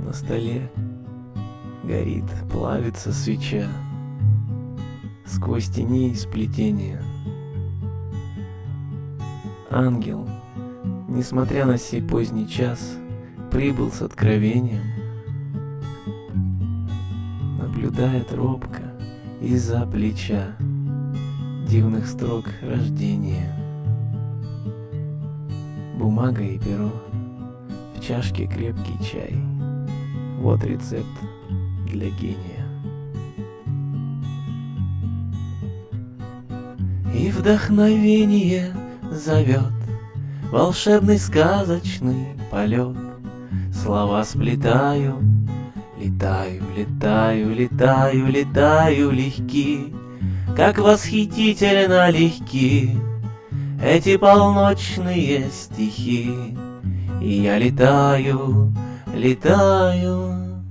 на столе горит, плавится свеча сквозь тени и сплетения. Ангел, несмотря на сей поздний час, прибыл с откровением, наблюдает робко из-за плеча дивных строк рождения. Бумага и перо, в чашке крепкий чай. Вот рецепт для гения. И вдохновение зовет волшебный сказочный полет. Слова сплетаю, летаю, летаю, летаю, летаю легки, как восхитительно легки эти полночные стихи. И я летаю, летаю.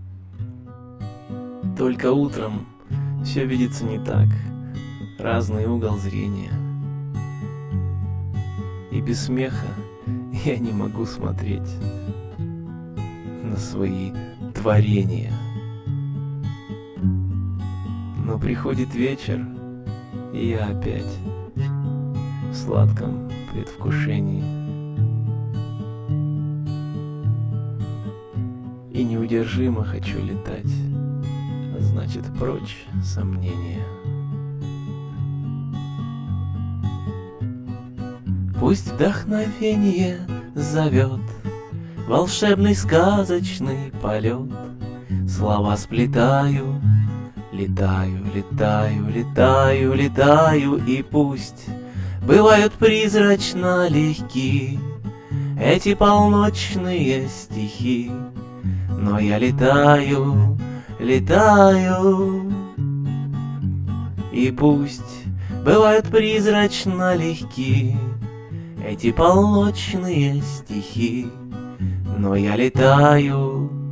Только утром все видится не так, разный угол зрения. И без смеха я не могу смотреть на свои творения. Но приходит вечер, и я опять в сладком предвкушении. И неудержимо хочу летать, а значит, прочь сомнения. Пусть вдохновение зовет волшебный сказочный полет. Слова сплетаю, летаю, летаю, летаю, летаю. И пусть бывают призрачно легки эти полночные стихи, но я летаю, летаю. И пусть бывают призрачно легки эти полночные стихи, но я летаю,